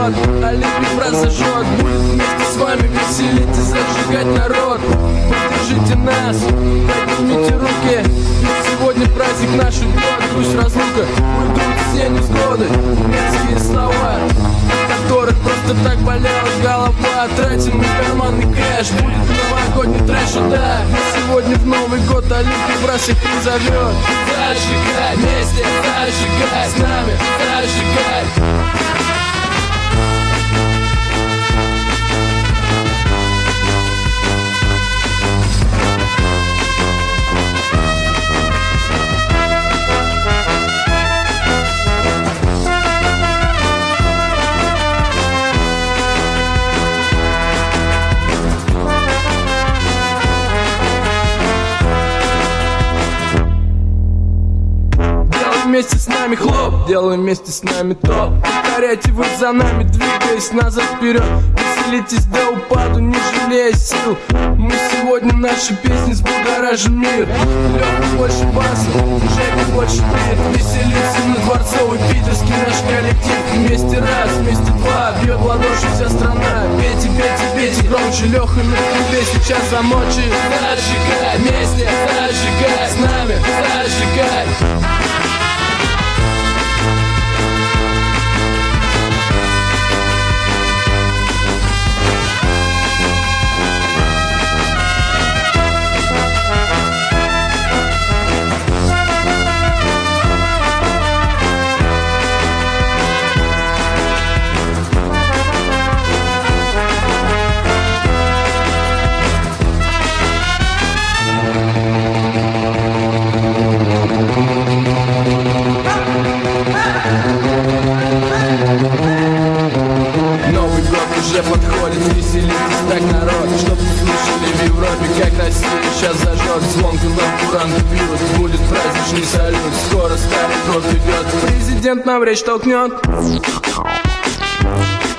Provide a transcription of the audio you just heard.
год Олимпик прозажжет, будет вместе с вами веселить и зажигать народ. Поддержите нас, поднимите руки, ведь сегодня праздник наш идет. Грусть, разлука, уйдут все невзгоды, мерзкие слова, от которых просто так болела голова. Тратим на карманный кэш, будет новогодний трэш, да. Сегодня в Новый год Олимпик брат всех призовет. Зажигай вместе, зажигай с нами, зажигай. Вместе с нами хлоп, делаем вместе с нами топ. Повторяйте вы за нами, двигаясь назад вперед. Веселитесь до упаду, не жалея сил. Мы сегодня наши песни взбудоражим мир. Лёха больше баса, Жека больше бит. Веселимся на Дворцовый, питерский наш коллектив. Вместе раз, вместе два, бьет в ладоши вся страна. Пейте, пейте, пейте громче, Лёха на трубе сейчас замочит. Зажигай вместе, зажигай с нами, зажигай. Уже подходит, веселитесь так, народ, чтоб вы слышали в Европе, как Россия сейчас зажжет. Звонко на куранты бьют, будет праздничный салют. Скоро старый год идет, президент нам речь толкнет.